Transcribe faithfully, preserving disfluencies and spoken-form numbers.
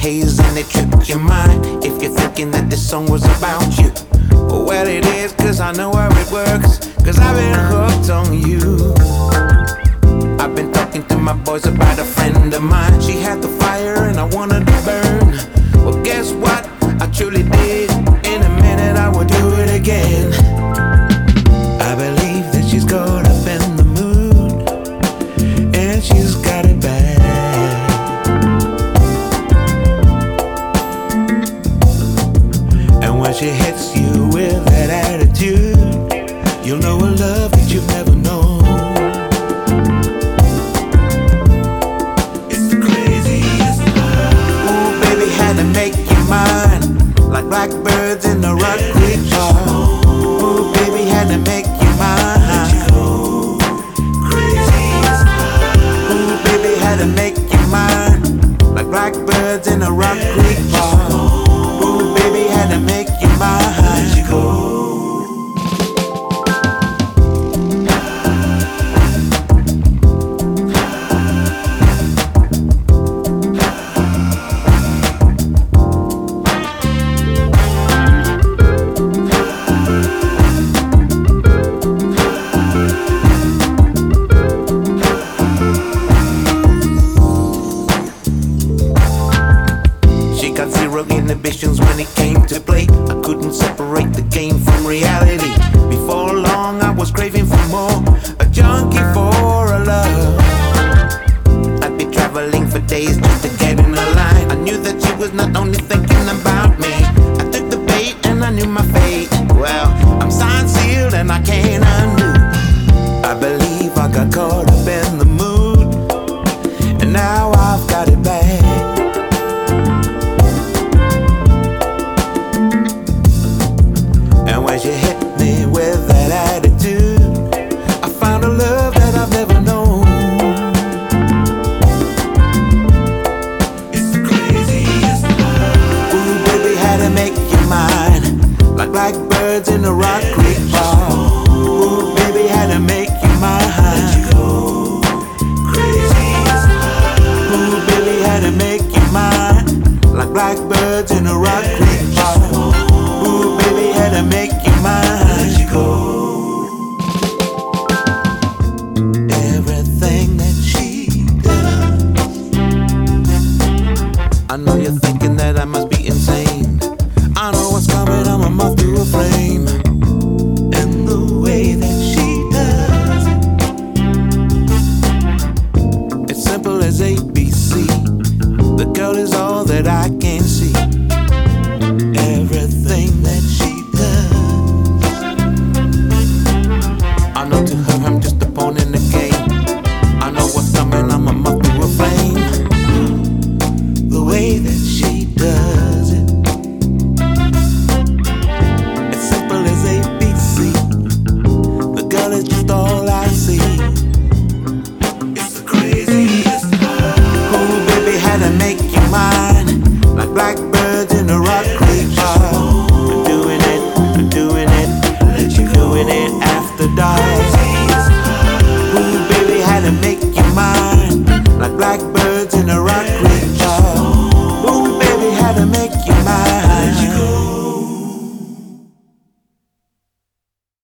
haze and it tripped your mind. If you're thinking that this song was about you, well it is, cause I know how it works, cause I've been hooked on you. I've been talking to my boys about a friend of mine. She had the fire and I wanted to burn. Well guess what, I truly did. In a minute I will do it again. I believe that she's caught up in the mood, and she's got it bad. And when she hits you with that attitude, you'll know a love that you've never known. It's the craziest love. Ooh, baby, had to make you mine, like blackbirds in the Rock Creek bar. Ooh, baby, had to make you mine. Craziest love. Ooh, baby, had to make you mine, like blackbirds in the Rock Creek bar. Ooh, baby, had to make you mine. Let you go. Zero inhibitions when it came to play. I couldn't separate the game from reality. Before long I was craving for more, a junkie for a love. I'd be traveling for days just to get in a line. I knew that she was not only thinking about me. I took the bait and I knew my fate. Well, I'm signed, sealed, and I can't undo. I believe I got caught up in the mood, and now I've got it back. When she hit me with that attitude, I found a love that I've never known. It's the craziest love. Ooh, baby, had to make you mine, like blackbirds in the Rock Creek bar. Ooh, baby, had to make you mine. Let you go. Craziest love. Ooh, baby, had to make you mine, like blackbirds in the Rock Creek bar. Ooh, baby, had to make you mine. Let you go. Everything that she does, I know you're thinking that I must be insane. I know what's coming, I'm a moth to a flame. And the way that she does it, it's simple as A B C. The girl is all that I can see. Everything that she I know to her I'm just a pawn in the game. I know what's coming, I'm a moth to a flame. The way that she does it, it's simple as A B C. The girl is just all I see. It's the craziest love. Ooh, baby, had to make you mine, like blackbirds in the Rock Creek bar. I'm doing it, I'm doing it, let you doing it after dark. Ooh, baby, had to make you mine, like blackbirds in the Rock